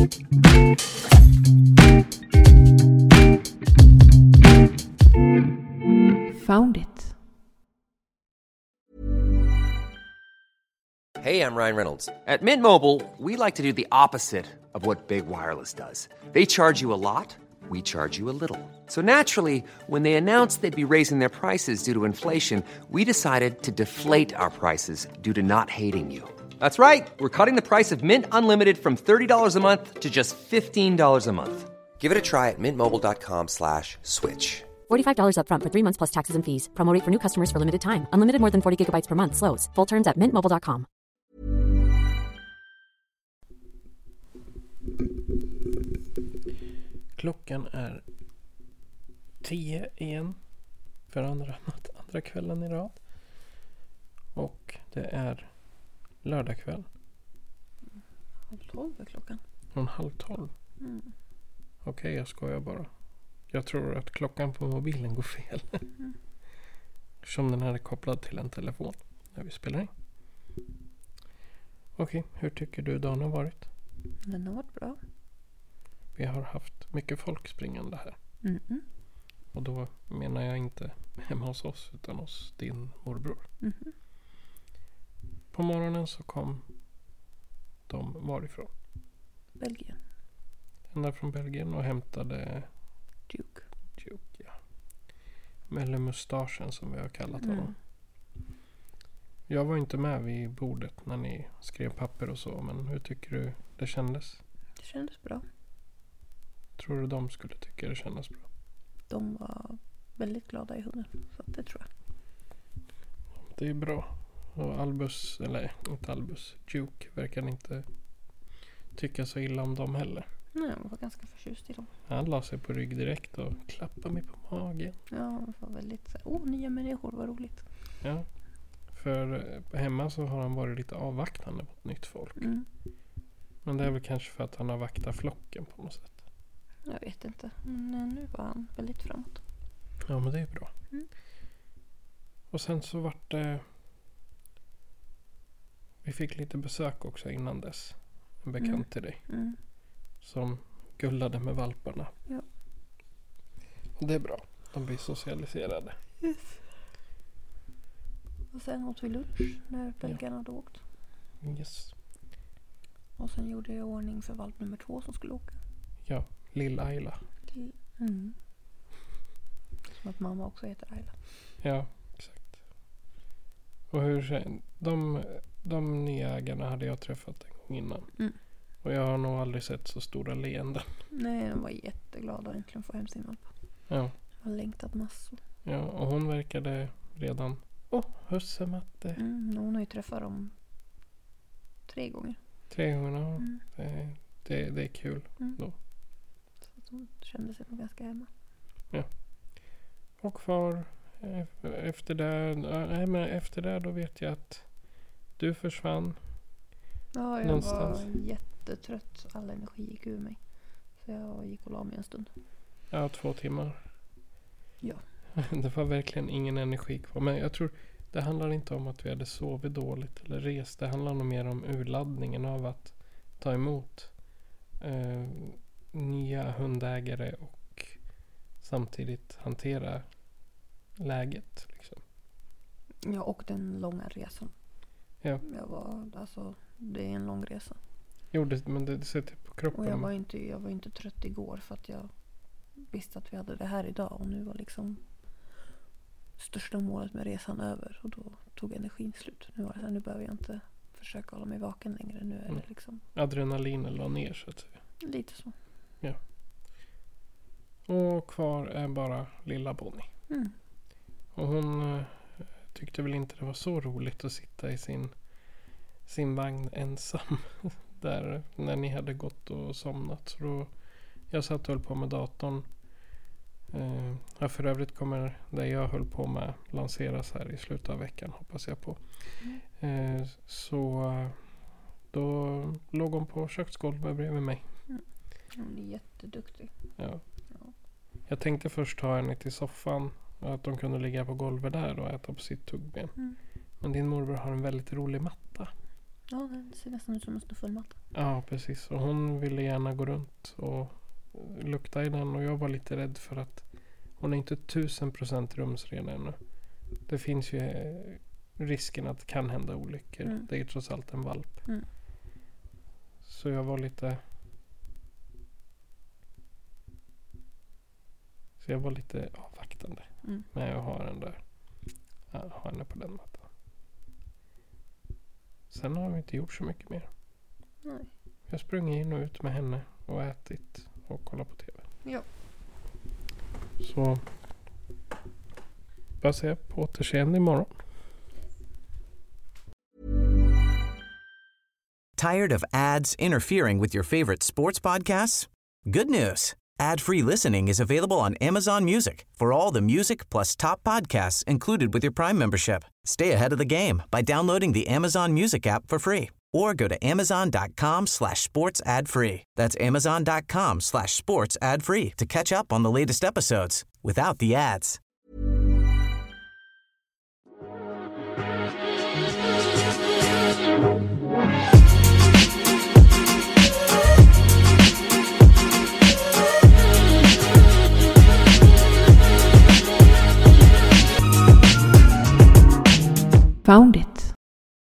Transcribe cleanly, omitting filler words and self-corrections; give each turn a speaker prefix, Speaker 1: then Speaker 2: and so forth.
Speaker 1: Found it.
Speaker 2: Hey, I'm Ryan Reynolds. At Mint Mobile, we like to do the opposite of what Big Wireless does. They charge you a lot, we charge you a little. So naturally, when they announced they'd be raising their prices due to inflation, we decided to deflate our prices due to not hating you. That's right. We're cutting the price of Mint Unlimited from $30 a month to just $15 a month. Give it a try at mintmobile.com/switch.
Speaker 3: $45 up front for 3 months plus taxes and fees. Promo rate for new customers for limited time. Unlimited more than 40 gigabytes per month. Slows full terms at mintmobile.com.
Speaker 4: Klockan är 10 igen för andra kvällen i rad. Och det är lördagkväll.
Speaker 1: 12 är klockan.
Speaker 4: 11:30. Okej, jag skojar bara. Jag tror att klockan på mobilen går fel. Som den här är kopplad till en telefon när vi spelar in. Okej, hur tycker du dagen har varit?
Speaker 1: Den har varit bra.
Speaker 4: Vi har haft mycket folk springande här.
Speaker 1: Mm-mm.
Speaker 4: Och då menar jag inte hemma hos oss utan hos din morbror.
Speaker 1: Mm-hmm.
Speaker 4: På morgonen så kom de varifrån?
Speaker 1: Belgien.
Speaker 4: Ända från Belgien och hämtade
Speaker 1: Duke,
Speaker 4: ja. Eller mustaschen som vi har kallat honom. Jag var inte med vid bordet när ni skrev papper och så. Men hur tycker du det kändes?
Speaker 1: Det kändes bra.
Speaker 4: Tror du de skulle tycka det kändes bra?
Speaker 1: De var väldigt glada i hunden. Så det tror jag.
Speaker 4: Det är bra. Och Albus, eller inte Albus, Duke verkar inte tycka så illa om dem heller.
Speaker 1: Nej, jag var ganska förtjust i dem.
Speaker 4: Han la sig på rygg direkt och klappade mig på magen.
Speaker 1: Ja, det var väldigt så nya människor, vad roligt.
Speaker 4: Ja, för hemma så har han varit lite avvaktande mot nytt folk. Men det är väl kanske för att han har vaktat flocken på något sätt.
Speaker 1: Jag vet inte. Men nu var han väldigt framåt.
Speaker 4: Ja, men det är bra. Och sen så vart det... Vi fick lite besök också innan dess. En bekant till dig. Som gullade med valparna.
Speaker 1: Ja.
Speaker 4: Och det är bra. De blir socialiserade.
Speaker 1: Yes. Och sen åt vi lunch när belgarna hade åkt.
Speaker 4: Yes.
Speaker 1: Och sen gjorde jag i ordning för valp nummer 2 som skulle åka.
Speaker 4: Ja, Lill-Ayla.
Speaker 1: Som att mamma också heter Ayla.
Speaker 4: Ja, exakt. Och hur de nya ägarna hade jag träffat en gång innan. Och jag har nog aldrig sett så stora leenden.
Speaker 1: Nej, de var jätteglada att äntligen få hem sin valp.
Speaker 4: Ja.
Speaker 1: De har längtat massor.
Speaker 4: Ja, och hon verkade redan... hussematte.
Speaker 1: Hon har ju träffat dem 3 gånger.
Speaker 4: 3 gånger, det är kul då.
Speaker 1: Så att hon kände sig nog ganska hemma.
Speaker 4: Ja. Och kvar efter det då vet jag att du försvann.
Speaker 1: Ja, jag
Speaker 4: någonstans.
Speaker 1: var jättetrött. All energi gick ur mig. Så jag gick och la mig en stund.
Speaker 4: Ja, 2 timmar.
Speaker 1: Ja.
Speaker 4: Det var verkligen ingen energi kvar. Men jag tror det handlar inte om att vi hade sovit dåligt eller rest. Det handlar nog mer om urladdningen av att ta emot nya hundägare och samtidigt hantera läget. Liksom.
Speaker 1: Ja, och den långa resan.
Speaker 4: Ja.
Speaker 1: Det är en lång resa.
Speaker 4: Jo, men det sätter på kroppen.
Speaker 1: Och jag var inte trött igår för att jag visste att vi hade det här idag. Och nu var liksom största målet med resan över. Och då tog energin slut. Nu behöver jag inte försöka hålla mig vaken längre. Nu är det liksom...
Speaker 4: Adrenalinen la ner så att säga.
Speaker 1: Lite så.
Speaker 4: Ja. Och kvar är bara lilla Bonnie. Och hon tyckte väl inte det var så roligt att sitta i sin vagn ensam. Där när ni hade gått och somnat. Så då, jag satt och höll på med datorn. För övrigt kommer det jag höll på med lanseras här i slutet av veckan, hoppas jag på. Så då låg hon på köksgolvet bredvid mig.
Speaker 1: Hon är jätteduktig.
Speaker 4: Ja. Jag tänkte först ta henne till soffan och att de kunde ligga på golvet där och äta på sitt tuggben. Men din morbror har en väldigt rolig matta.
Speaker 1: Ja, den ser nästan ut som en snuffelmatta.
Speaker 4: Ja, precis. Och hon ville gärna gå runt och lukta i den. Och jag var lite rädd för att hon är inte 1000% rumsren ännu. Det finns ju risken att det kan hända olyckor.
Speaker 1: Mm.
Speaker 4: Det är ju trots allt en valp.
Speaker 1: Mm.
Speaker 4: Så jag var lite... avvaktande. Med att ha den där. Ha henne på den mattan. Sen har vi inte gjort så mycket mer.
Speaker 1: Nej.
Speaker 4: Jag sprungit in och ut med henne och ätit och kollat på TV.
Speaker 1: Ja.
Speaker 4: Så bara säga på återseende imorgon.
Speaker 5: Tired of ads interfering with your favorite sports podcasts? Good news. Ad-free listening is available on Amazon Music for all the music plus top podcasts included with your Prime membership. Stay ahead of the game by downloading the Amazon Music app for free or go to amazon.com/sports ad free. That's amazon.com/sports ad free to catch up on the latest episodes without the ads.